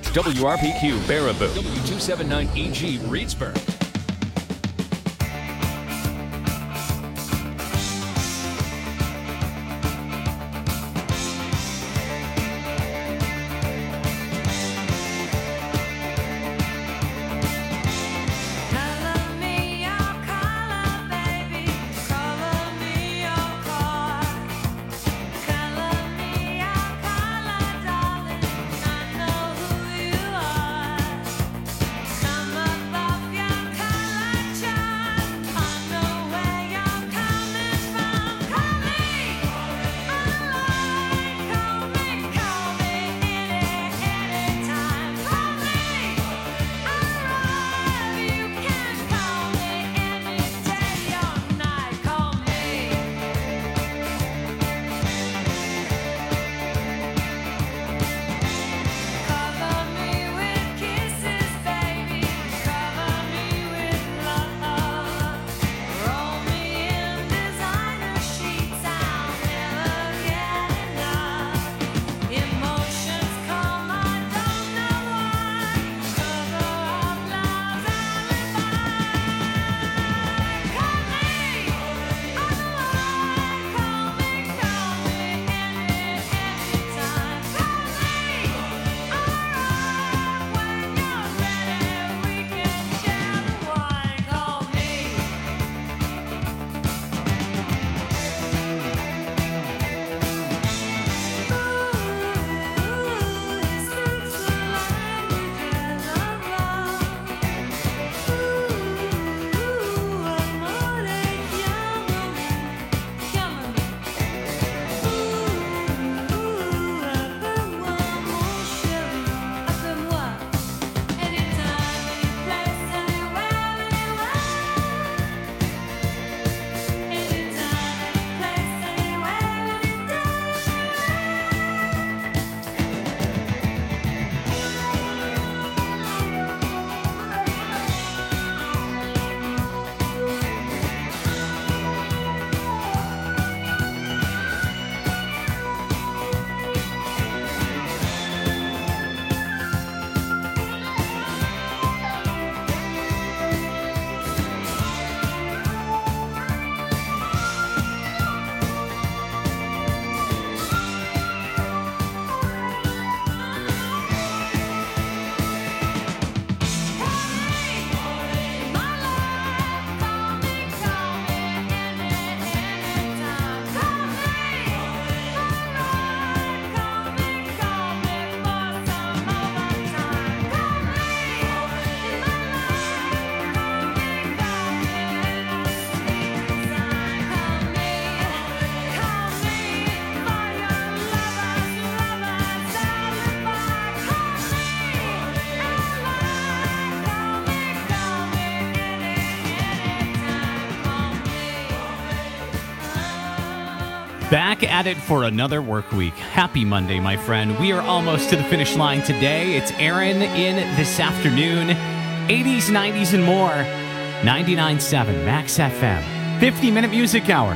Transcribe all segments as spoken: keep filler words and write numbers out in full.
W R P Q Baraboo, W two seventy-nine E G Reedsburg. Back at it for another work week. Happy Monday, my friend. We are almost to the finish line today. It's Aaron in this afternoon. eighties, nineties, and more. ninety-nine point seven Max F M. fifty-minute music hour.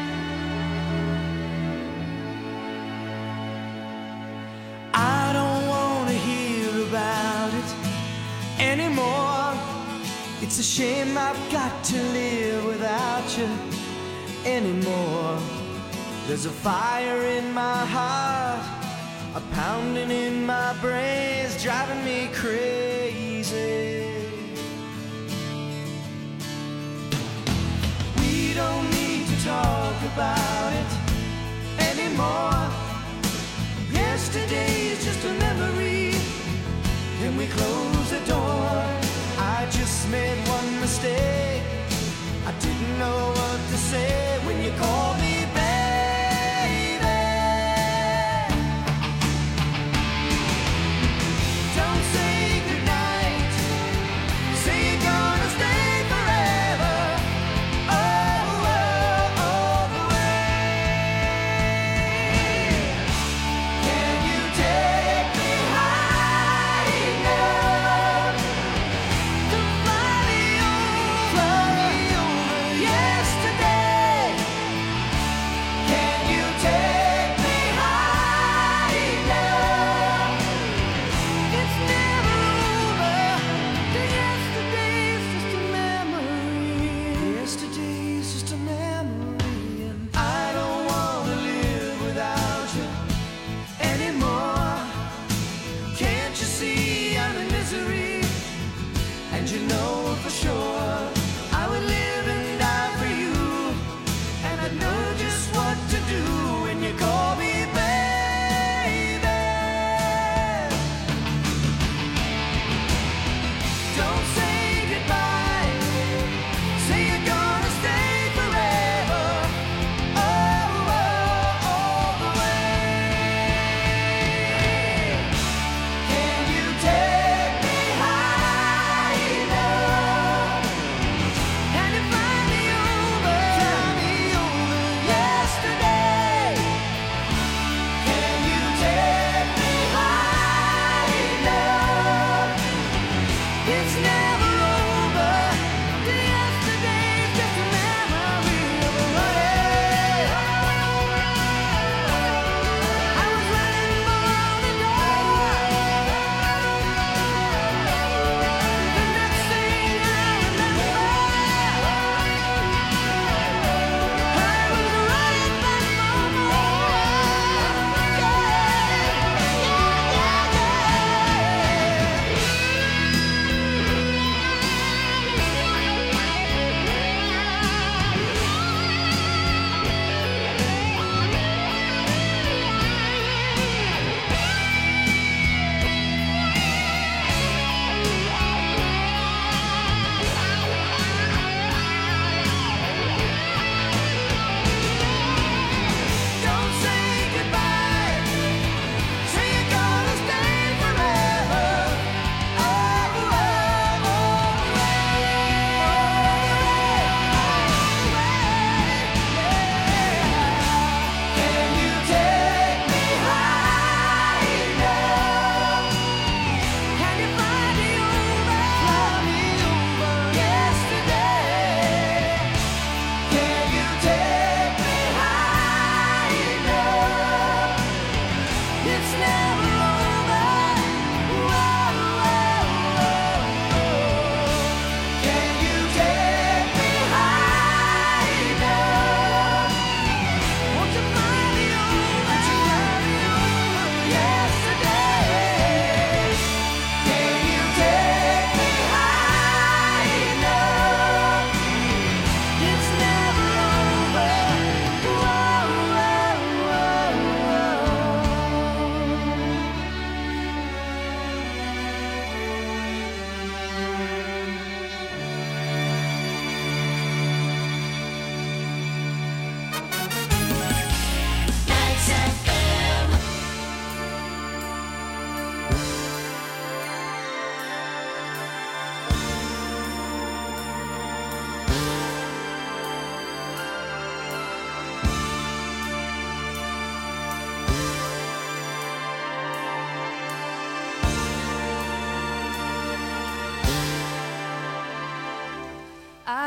I don't want to hear about it anymore. It's a shame I've got to live without you anymore. There's a fire in my heart, a pounding in my brains, driving me crazy. We don't need to talk about it anymore. Yesterday is just a memory. Can we close the door? I just made one mistake. I didn't know what to say when you called me back. Can you take me high enough?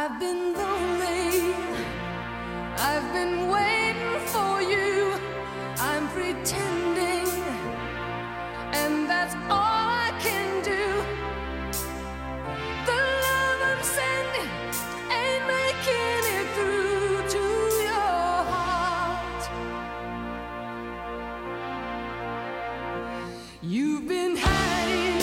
I've been lonely, I've been waiting for you, I'm pretending, and that's all I can do. The love I'm sending ain't making it through to your heart. You've been hiding,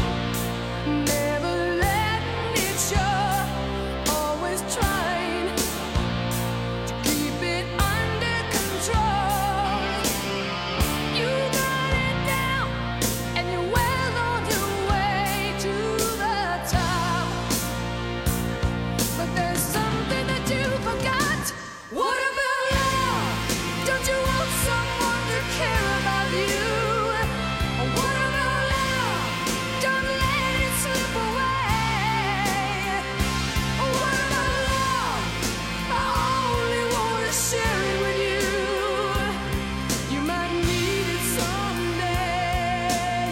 never letting it show, always trying to keep it under control. You got it down, and you're well on your way to the top. But there's something that you forgot. What about love? Don't you want someone to care about you? What about love? Don't let it slip away. What about love? I only want to share it with you. You might need it someday.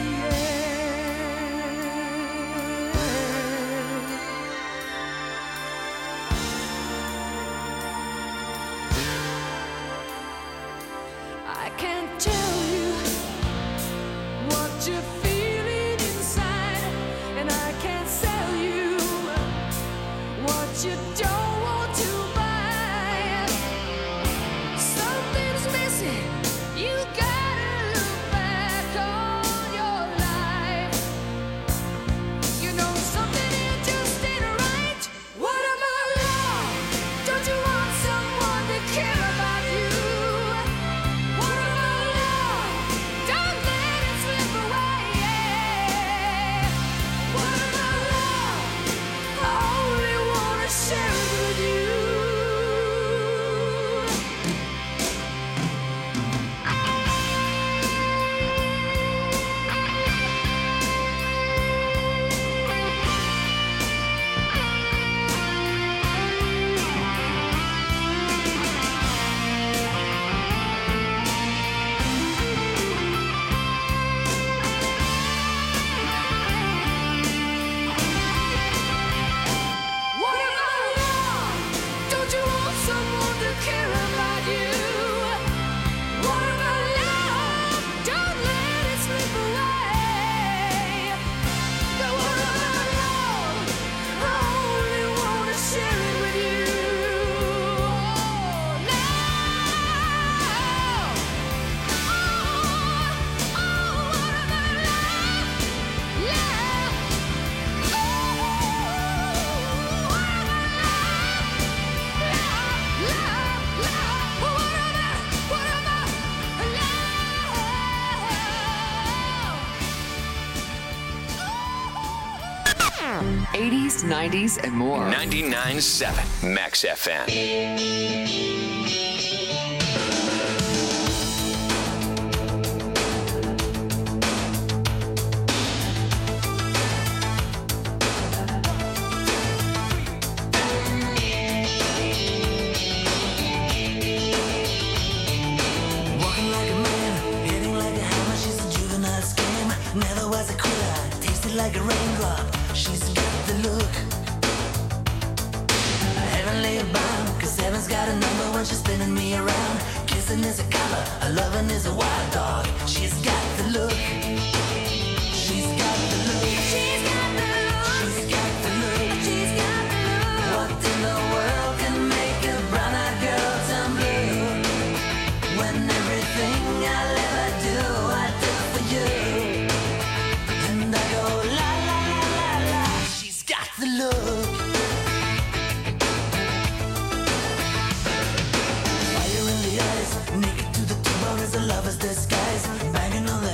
I can't tell you what you're feeling inside, and I can't sell you what you don't want to buy. Something's missing, you gotta look back on your life. You know something here just ain't right. What about love? Don't you want someone to care about you? What about love? Don't let it slip away. What about love? I only wanna share it with you. What about love? Don't you want someone to care about you? What about love? Don't let it slip away. But what about love? I only wanna share it with you. Oh, love. Oh, oh, what about love? Love. Oh, what about love? Love, love. What about, what about love? eighties, nineties, and more. ninety-nine point seven Max F M. Walking like a man, hitting like a hammer. She's a juvenile scam. Never was a quitter, tasted like a raindrop. She's got the look. Heavenly bound, cause heaven's got a number when she's spinning me around. Kissing is a color, a loving is a wild dog. She's got the look. She's got the look. She's got the look. She's got the look. She's got the look. What in the world can make a brown-eyed girl turn blue? When everything I'll ever do, I do for you. And I go la la la la la. She's got the look. Fire in the eyes, naked to the bone is a lover's disguise. Banging on the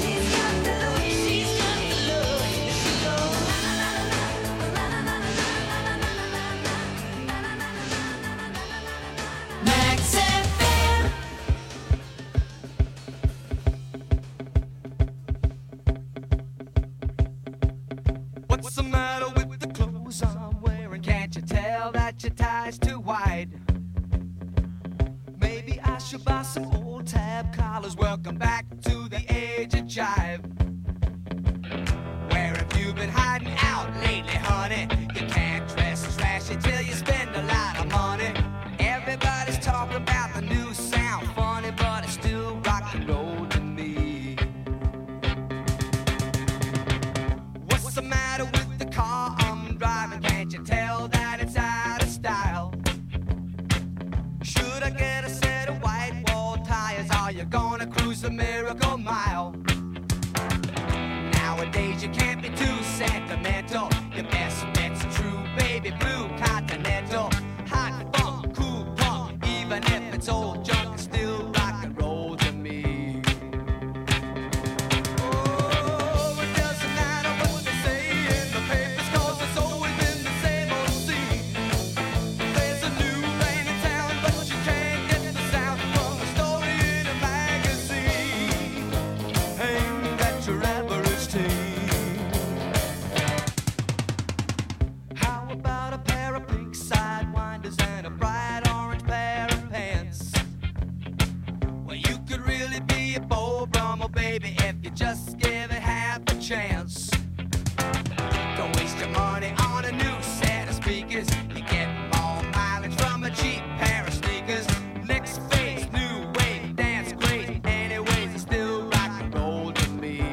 She's got the look, she's got the look. She goes na na na na na na na na na na na. Max F M. What's the matter with the clothes I'm wearing? Can't you tell that your tie's too wide? Maybe I should buy some old tab collars. Welcome back to the age of jive. Where have you been hiding out lately, honey? You can't dress trashy till you spend a lot of money. Everybody's talking about the new sound, funny, but it's still rock and roll to me. What's the matter with the car I'm driving? Can't you tell that it's out of style? Should I get a set of white wall tires? Are you gonna cruise the Miracle Mile? Nowadays you can't be too sentimental. Your best bet's true, baby blue continental. Hot funk, cool punk, even if it's old junk, it's still rock and roll to me. Oh, it doesn't matter what they say in the papers, 'cause it's always been the same old scene. There's a new rain in town, but you can't get the sound from a story in a magazine aimed at your average teen. How about a pair of pink sidewinders and a bright orange pair of pants? Well, you could really be a Beau Brummel, baby, if you just give it half a chance. Don't waste your money on a new set of speakers. You get more mileage from a cheap pair of sneakers. Next phase, new wave, dance great. Anyways, it's still rock and roll to me.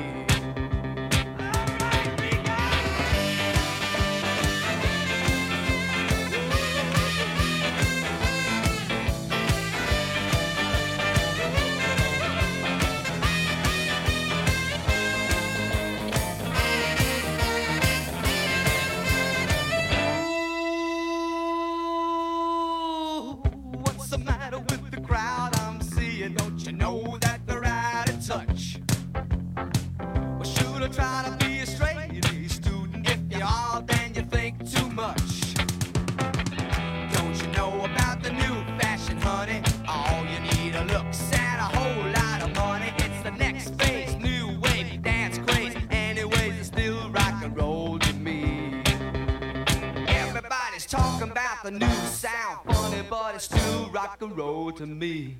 Ooh, what's the matter with the crowd I'm seeing? Don't you know that they're out of touch? Well, should I try to be a straight A student? If you are, then you think too much. Don't you know about the new fashion, honey? All you need are looks and a whole lot of money. It's the next phase, new wave, dance craze. Anyways, it's still rock and roll to me. Everybody's talking about the new sound, funny, but it's still rock and roll to me.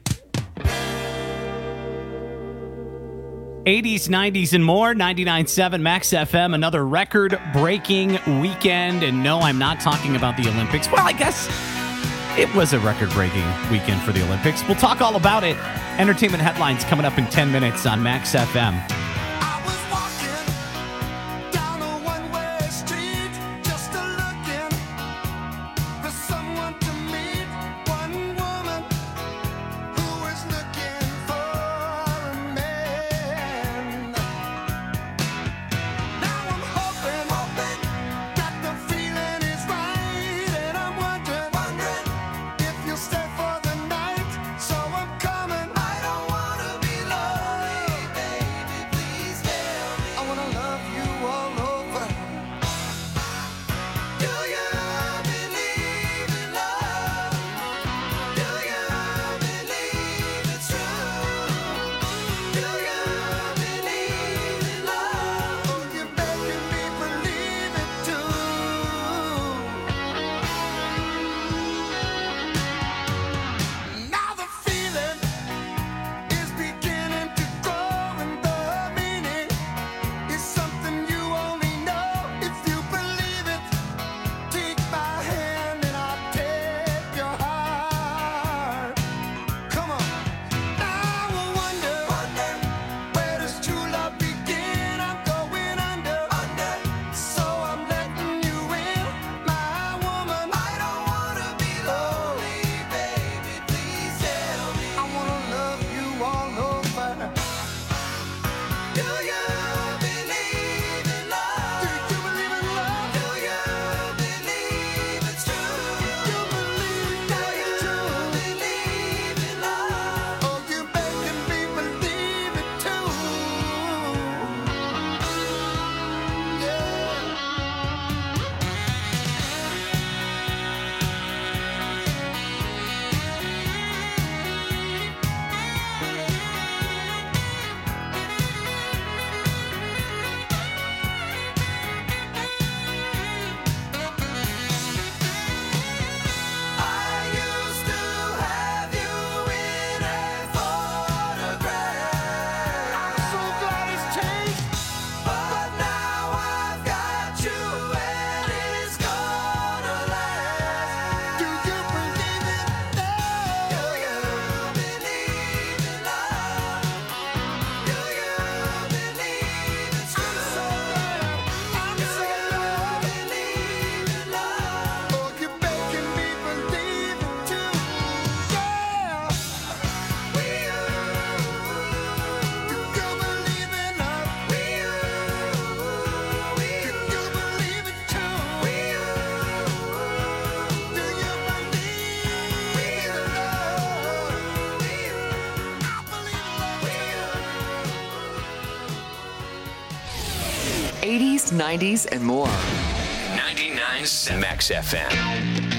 eighties, nineties, and more. ninety-nine point seven Max F M. Another record-breaking weekend. And no, I'm not talking about the Olympics. Well, I guess it was a record-breaking weekend for the Olympics. We'll talk all about it. Entertainment headlines coming up in ten minutes on Max F M. I was walking down a one-way street, just a looking for someone to meet. One woman who was looking for a man. Now I'm hoping, hoping that the feeling is right, and I'm wondering, wondering if you'll stay eighties, nineties, and more. ninety-nine Max F M.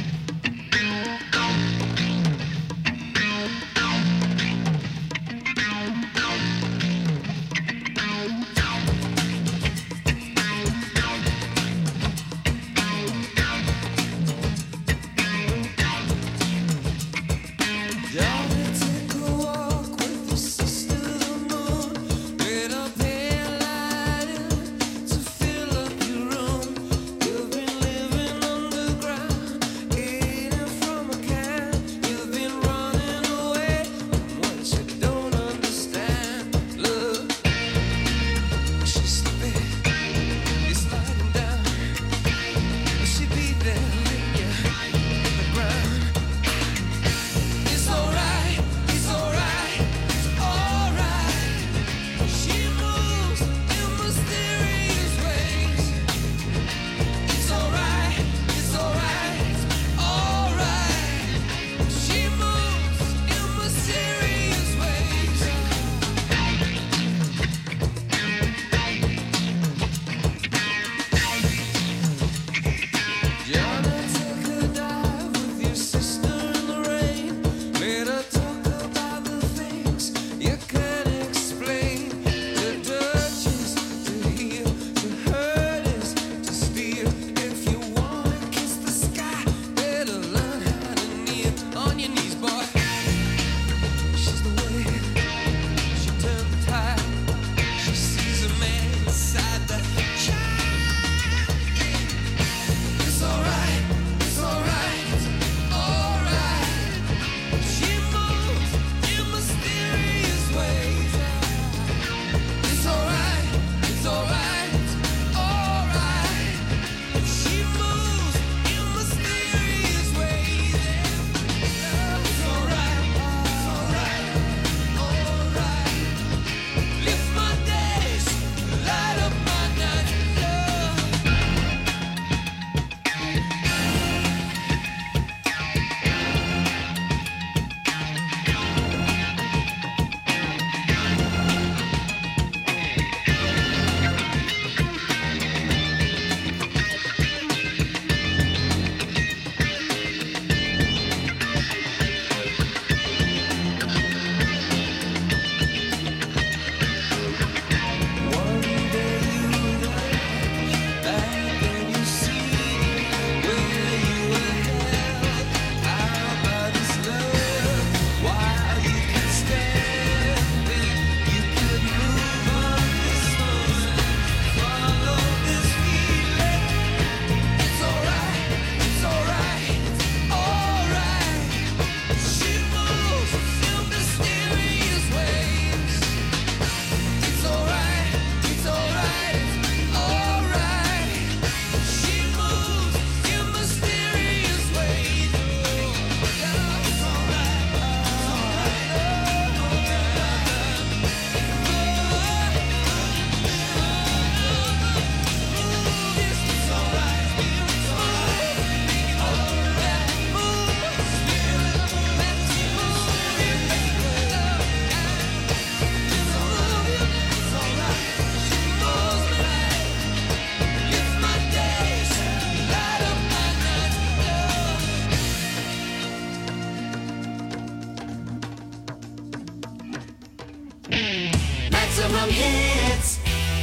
Maximum hits.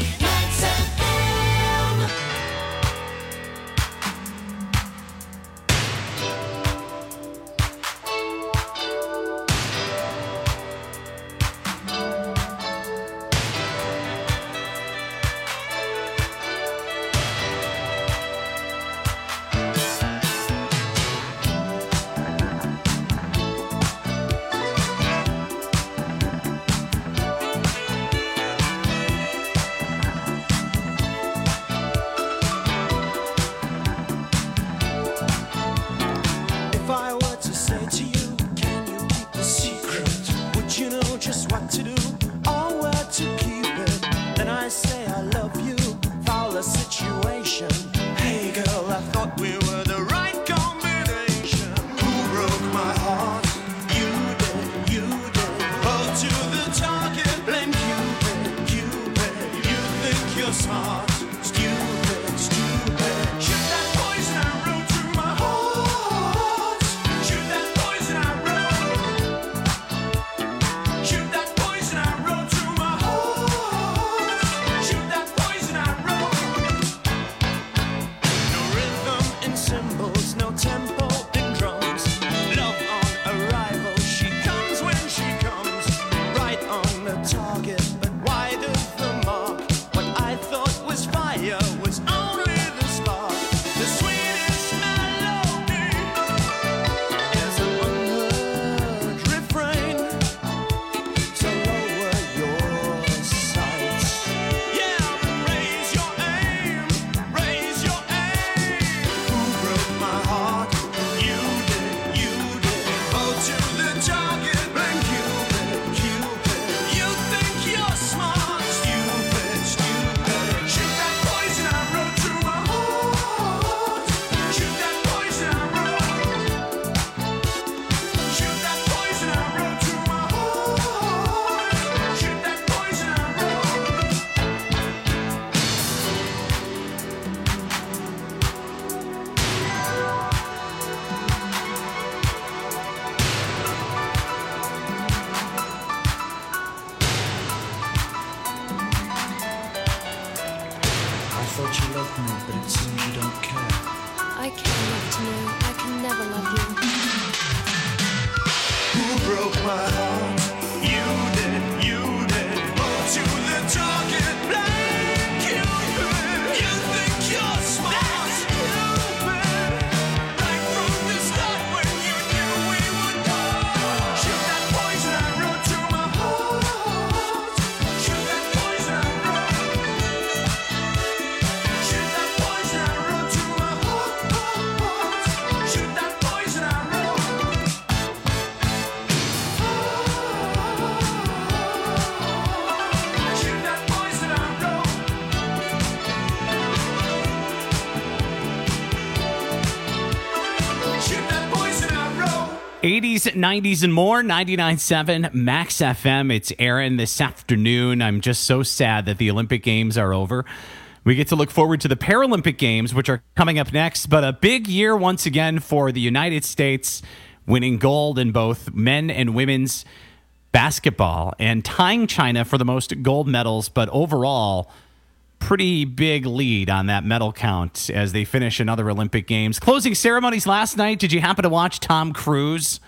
Max F M. eighties, nineties, and more, ninety-nine point seven Max F M. It's Aaron this afternoon. I'm just so sad that the Olympic Games are over. We get to look forward to the Paralympic Games, which are coming up next. But a big year once again for the United States, winning gold in both men and women's basketball and tying China for the most gold medals. But overall, pretty big lead on that medal count as they finish another Olympic Games. Closing ceremonies last night. Did you happen to watch Tom Cruise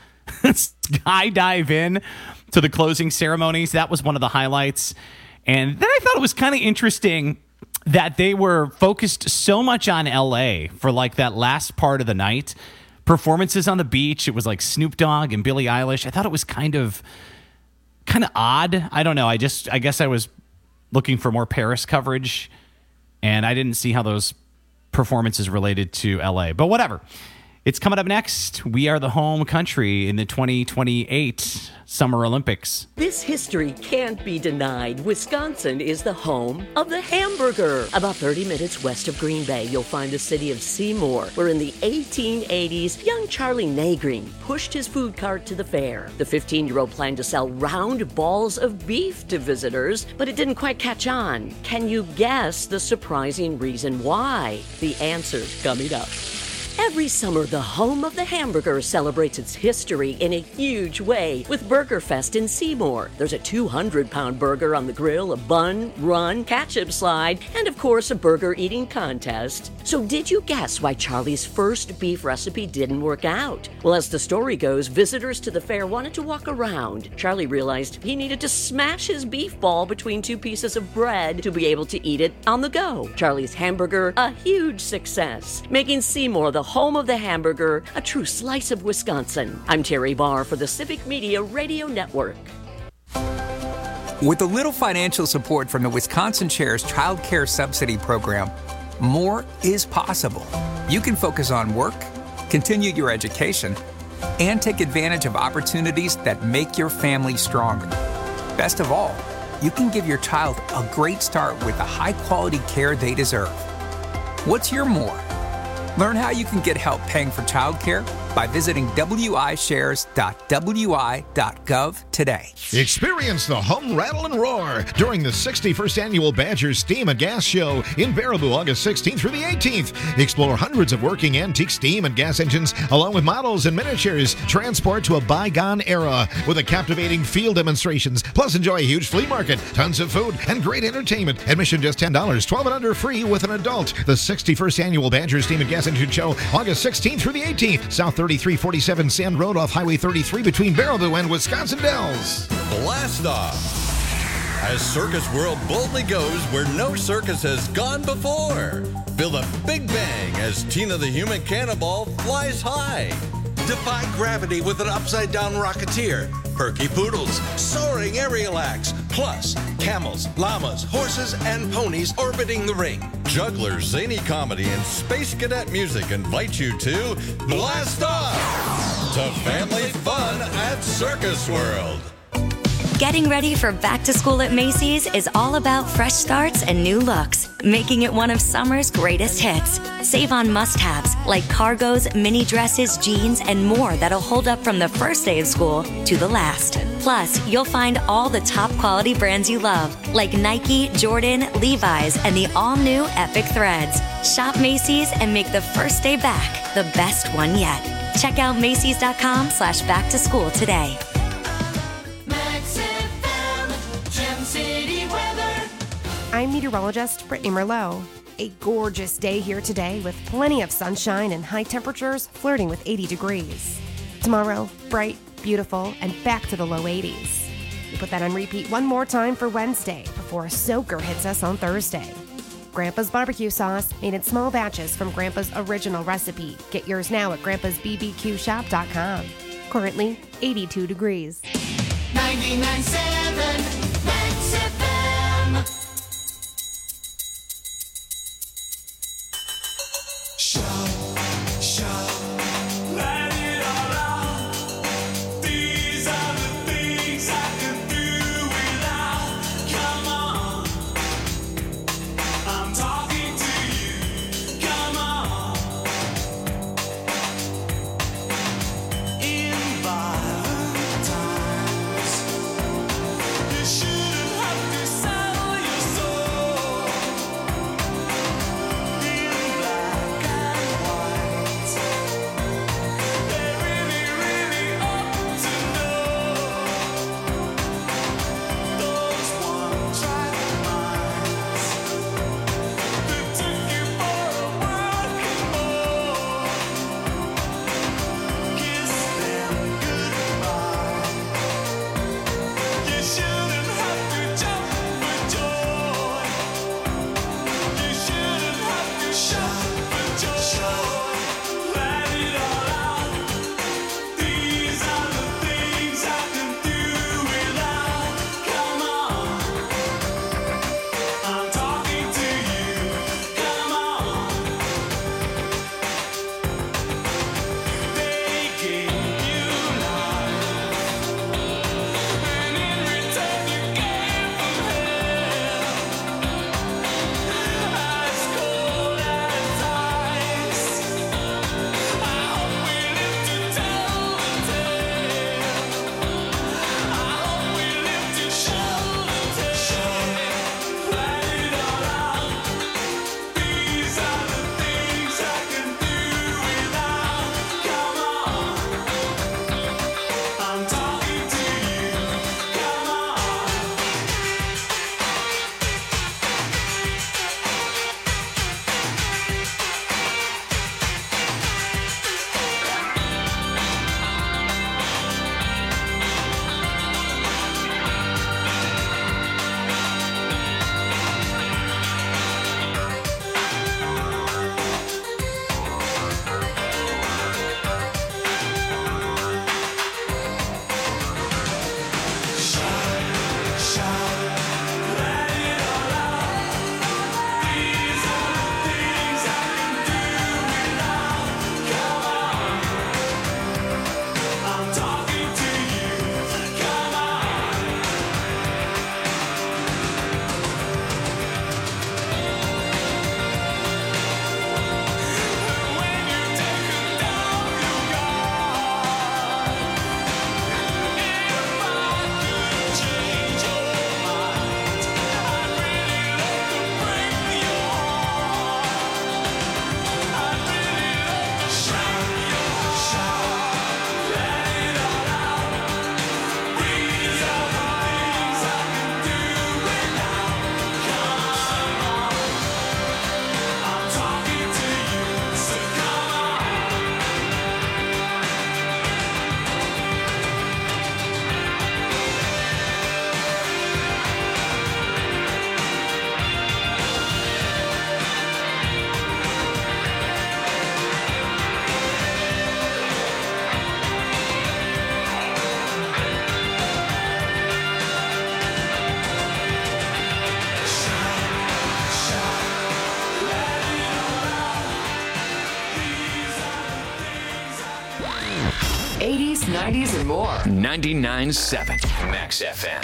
skydive in to the closing ceremonies? That was one of the highlights. And then I thought it was kind of interesting that they were focused so much on L A for like that last part of the night. Performances on the beach. It was like Snoop Dogg and Billie Eilish. I thought it was kind of kind of odd. I don't know. I just I guess I was looking for more Paris coverage, and I didn't see how those performances related to L A. But whatever. It's coming up next. We are the home country in the twenty twenty-eight Summer Olympics. This history can't be denied. Wisconsin is the home of the hamburger. About thirty minutes west of Green Bay, you'll find the city of Seymour, where in the eighteen eighties, young Charlie Nagreen pushed his food cart to the fair. The fifteen-year-old planned to sell round balls of beef to visitors, but it didn't quite catch on. Can you guess the surprising reason why? The answer's coming up. Every summer, the home of the hamburger celebrates its history in a huge way with Burger Fest in Seymour. There's a two hundred pound burger on the grill, a bun, run, ketchup slide, and of course a burger eating contest. So did you guess why Charlie's first beef recipe didn't work out? Well, as the story goes, visitors to the fair wanted to walk around. Charlie realized he needed to smash his beef ball between two pieces of bread to be able to eat it on the go. Charlie's hamburger, a huge success, making Seymour the home of the hamburger, a true slice of Wisconsin. I'm Terry Barr for the Civic Media Radio Network. With a little financial support from the Wisconsin Shares Child Care Subsidy Program, more is possible. You can focus on work, continue your education, and take advantage of opportunities that make your family stronger. Best of all, you can give your child a great start with the high-quality care they deserve. What's your more? Learn how you can get help paying for childcare by visiting w i shares dot w i dot gov today. Experience the hum, rattle, and roar during the sixty-first Annual Badger Steam and Gas Show in Baraboo, August sixteenth through the eighteenth. Explore hundreds of working antique steam and gas engines, along with models and miniatures. Transport to a bygone era with a captivating field demonstrations. Plus, enjoy a huge flea market, tons of food, and great entertainment. Admission just ten dollars, twelve and under free with an adult. The sixty-first Annual Badger Steam and Gas Engine Show, August sixteenth through the eighteenth. South thirty-three forty-seven Sand Road off Highway thirty-three between Baraboo and Wisconsin Dells. Blast off as Circus World boldly goes where no circus has gone before. Feel the big bang as Tina the Human Cannonball flies high. Defy gravity with an upside-down rocketeer. Perky poodles, soaring aerial acts, plus camels, llamas, horses, and ponies orbiting the ring. Jugglers, zany comedy, and space cadet music invite you to blast off to family fun at Circus World. Getting ready for back to school at Macy's is all about fresh starts and new looks, making it one of summer's greatest hits. Save on must-haves like cargos, mini dresses, jeans, and more that'll hold up from the first day of school to the last. Plus, you'll find all the top quality brands you love, like Nike, Jordan, Levi's, and the all-new Epic Threads. Shop Macy's and make the first day back the best one yet. Check out Macy's.com slash back to school today. I'm meteorologist Brittany Merlot. A gorgeous day here today with plenty of sunshine and high temperatures flirting with eighty degrees. Tomorrow, bright, beautiful, and back to the low eighties. We put that on repeat one more time for Wednesday before a soaker hits us on Thursday. Grandpa's barbecue sauce made in small batches from Grandpa's original recipe. Get yours now at grandpas b b q shop dot com. Currently eighty-two degrees. ninety-nine point seven Max F M. Shout, shout, let it all out. These are the things I can do without. Come on, I'm talking to you. Come on. In eighties, nineties, and more. ninety-nine point seven Max F M.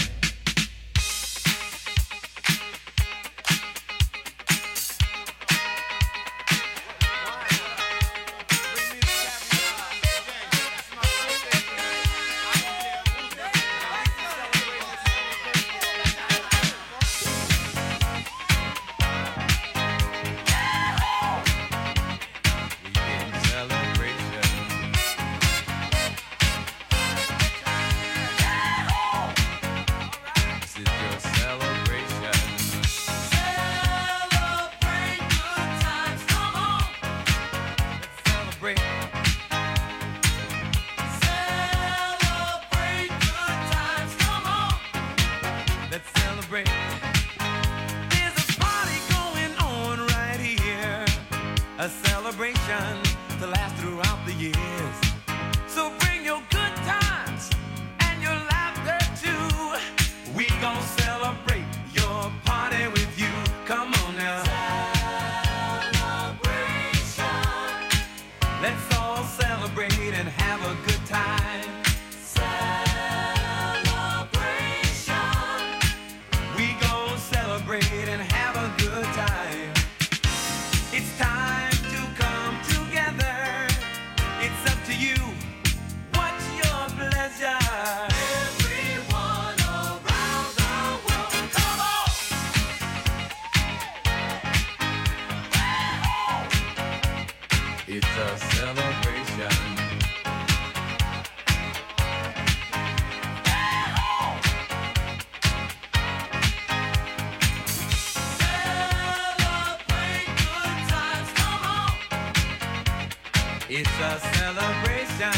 It's a celebration.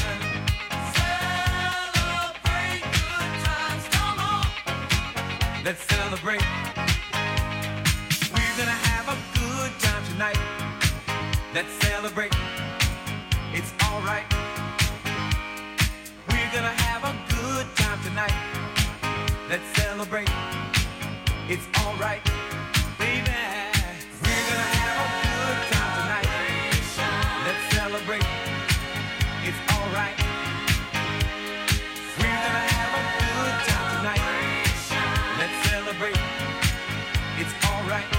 Celebrate good times, come on. Let's celebrate. We're gonna have a good time tonight. Let's celebrate. It's alright. We're gonna have a good time tonight. Let's celebrate. It's alright. Baby, we're gonna have a good time tonight. Let's celebrate. It's alright. We're gonna have a good time tonight. Let's celebrate. It's alright.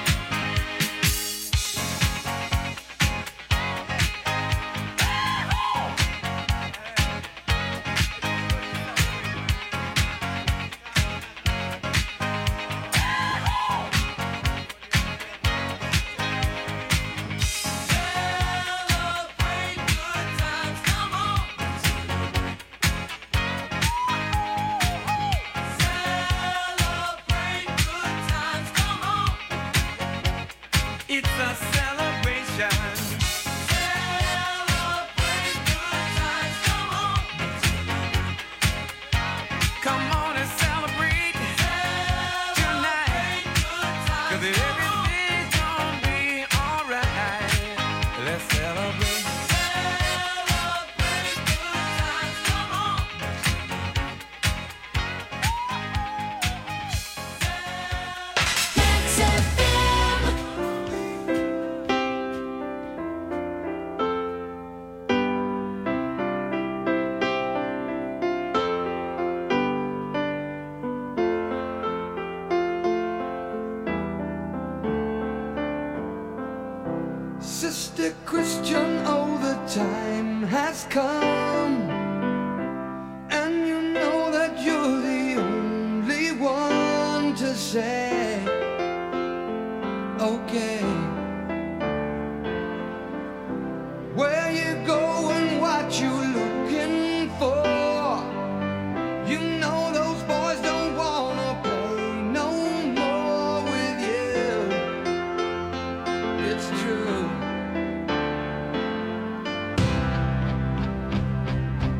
It's a celebration. Celebrate good times, come on. Come on and celebrate tonight. 'Cause everything's gonna be alright. Let's celebrate. Celebrate good times, come on. Max F M. Sister Christian, oh, the time has come, and you know that you're the only one to say, okay, where you going, what you looking for. You know those boys don't wanna play no more with you. It's true.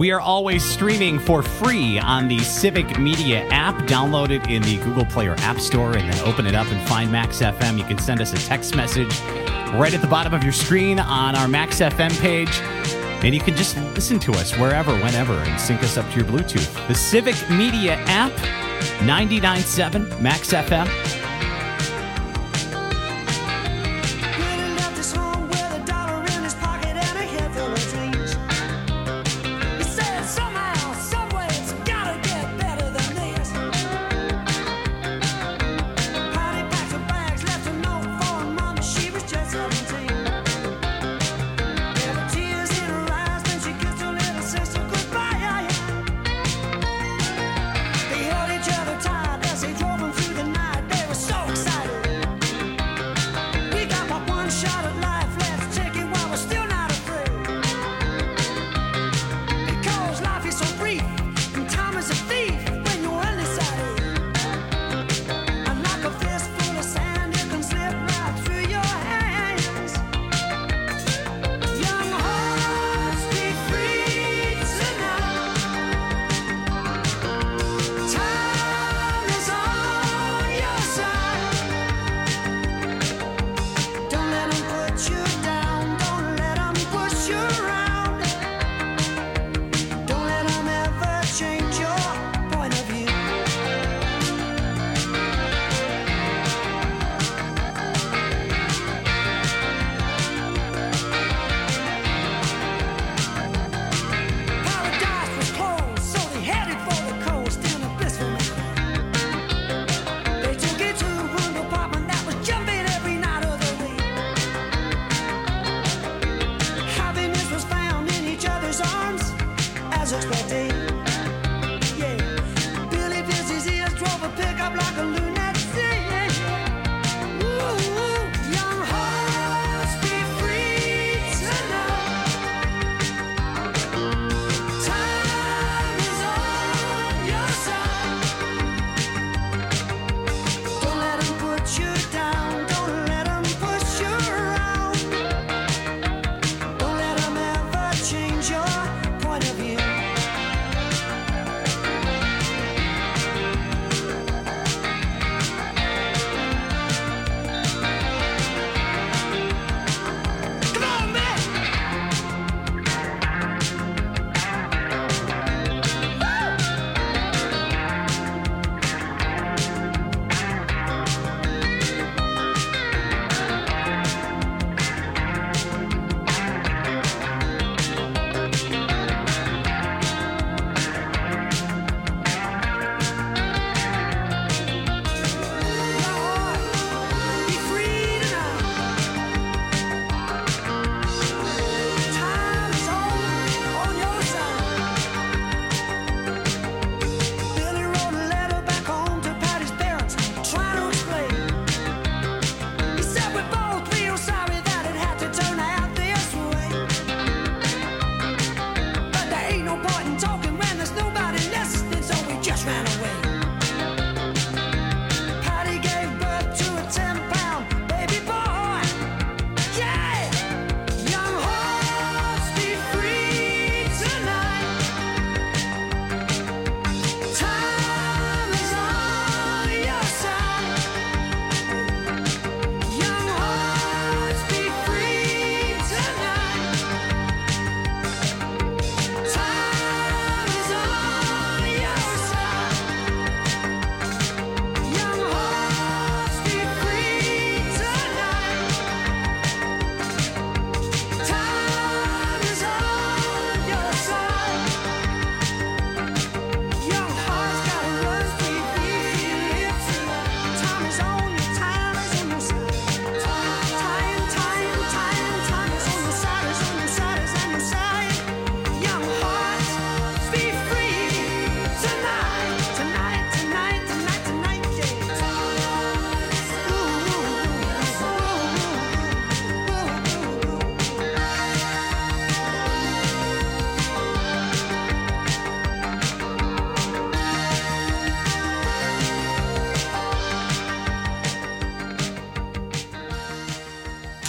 We are always streaming for free on the Civic Media app. Download it in the Google Play or App Store and then open it up and find Max F M. You can send us a text message right at the bottom of your screen on our Max F M page. And you can just listen to us wherever, whenever, and sync us up to your Bluetooth. The Civic Media app, ninety-nine point seven Max F M.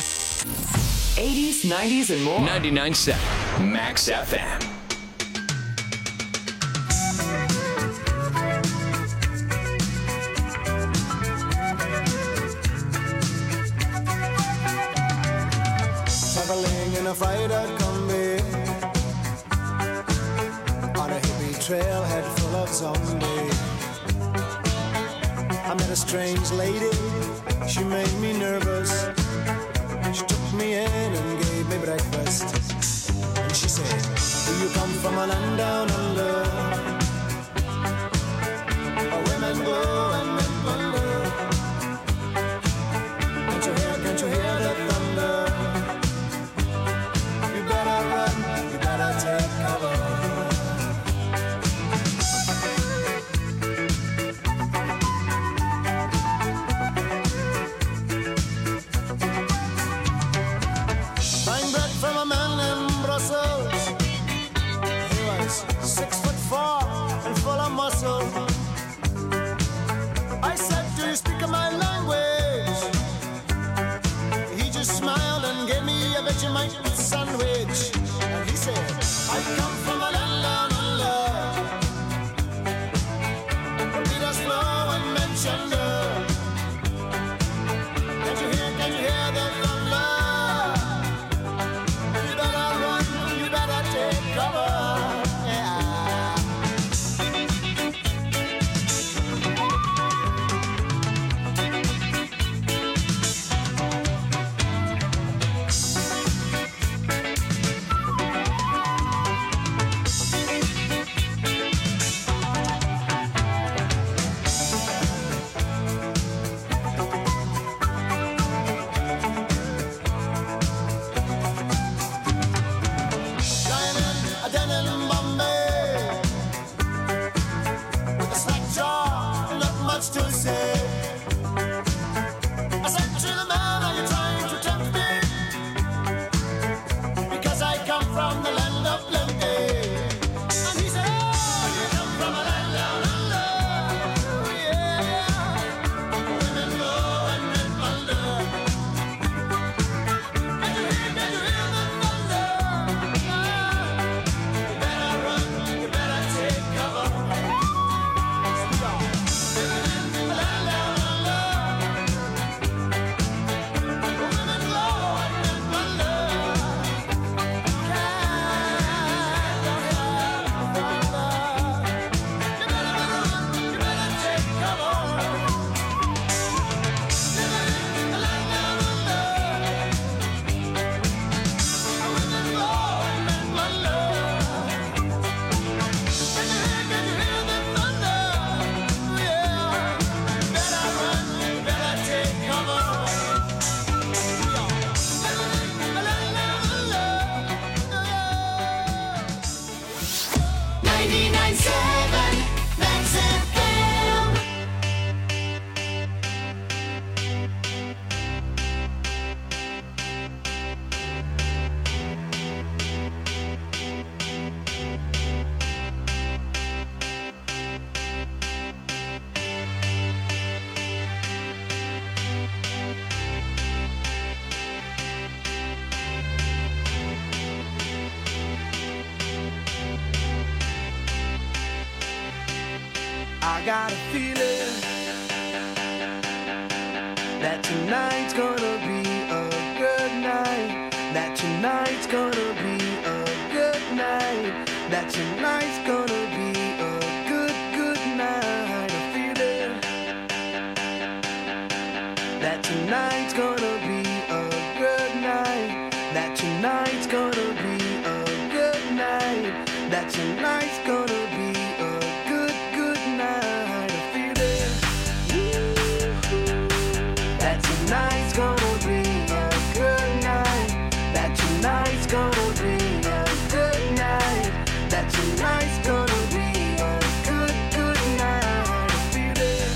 eighties, nineties, and more. ninety-nine point seven Max F M. straight out Gumby on a hippie trailhead full of zombies. I met a strange lady, she made me nervous. She took me in and gave me breakfast. And she said, do you come from a land down under? Where women go and men wonder. Can't you hear, can't you hear the thunder? You better run, you better take cover. Six foot four and full of muscle. I said, do you speak my language? He just smiled and gave me a Vegemite sandwich. And he said, I come from a land down under. Peter's flow and Manchester. Can't you hear, can you hear the thunder? You better run, you better take cover. I got a feeling that tonight's gonna be a good night. That tonight's gonna be a good night. That tonight's gonna be a good, good night. A feeling that tonight's gonna be a good night. That tonight's gonna be a good night. That tonight's gonna be a good, good night. A feeling that tonight's gonna be a good night. That tonight's gonna be a good night. That tonight's gonna be a good, good night. A feeling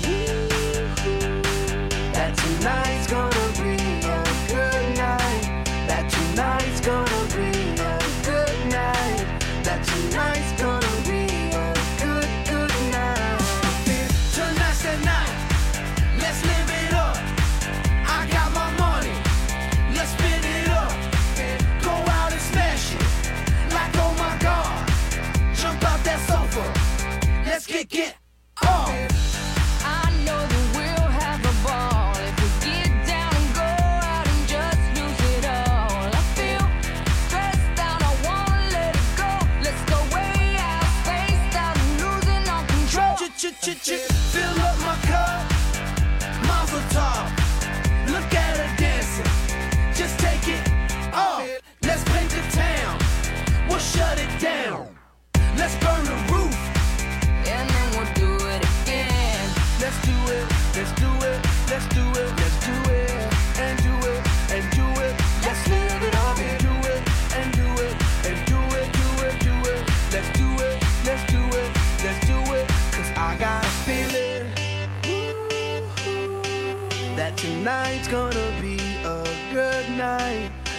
that tonight's gonna be a good night. That tonight's gonna be a good night. That tonight's gonna be a good, good night. Tonight's the night, let's live it up. I got my money, let's spin it up. Go out and smash it, like oh my God. Jump out that sofa, let's kick it off. I know that we'll have a ball if we get down and go out and just lose it all. I feel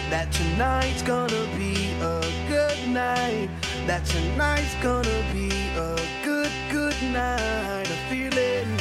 that tonight's gonna be a good night, that tonight's gonna be a good, good night. A feeling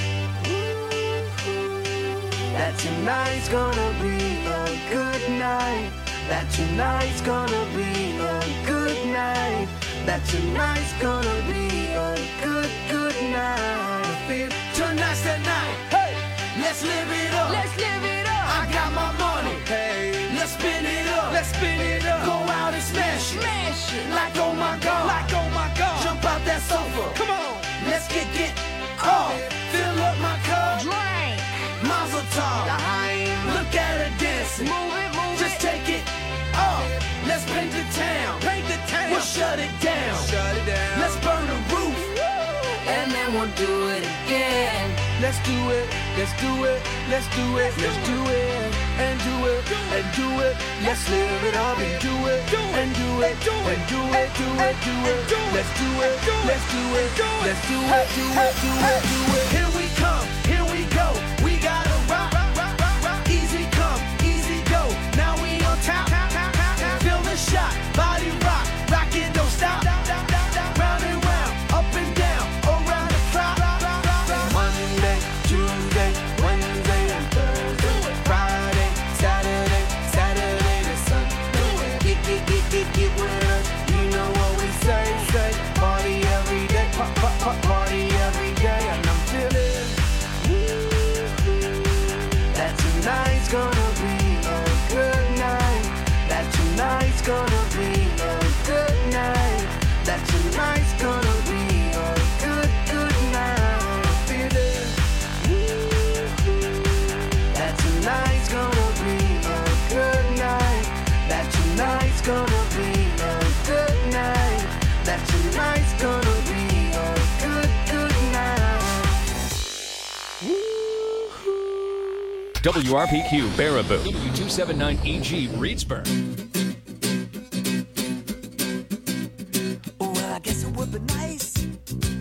that tonight's gonna be a good night, that tonight's gonna be a good night, that tonight's gonna be a good, good night. I feel tonight's the night. Hey, let's live it up. Let's live it up. I got my money. Hey, let's spin it up. Let's spin it up. Go out and smash it. Smash it. Like oh my God. Like oh my God. Jump out that sofa. Come on. Let's get get off. Fill up my cup. Drink. Mazel tov. Look at her dancing. Move it, move Just it. take it off. Let's paint the town. Paint the town. We'll shut it down. Shut it down. Let's burn the roof. And then we'll do it again. Let's do it. Let's do it. Let's do it. Let's do it. And do it. And do it. Let's live it up and do it. And do it. And do it. Do it. Do it. Let's do it. Let's do it. Let's do it. Do it. Do it. Do it. Here we come. Here we go. We gotta rock. Easy come. Easy go. Now we on top. Feel the shot. Body rock. Rock it. Don't stop. Round and round. Up and down. Around the clock. Monday, Tuesday, Wednesday, and Thursday. Friday, Saturday, Saturday to Sunday. Get, get, get, get, get with us. You know what we say, say. Party every day. Pop, pop, pop, party every day. And I'm feeling that tonight's gonna be a good night. That tonight's gonna be a good night. That tonight's gonna be a good, good night. Feeling that tonight's gonna be a good night. That tonight's gonna be a good night. That tonight's gonna be a good, good night. W R P Q Baraboo, W two seventy-nine E G Reedsburg. Well, I guess it would be nice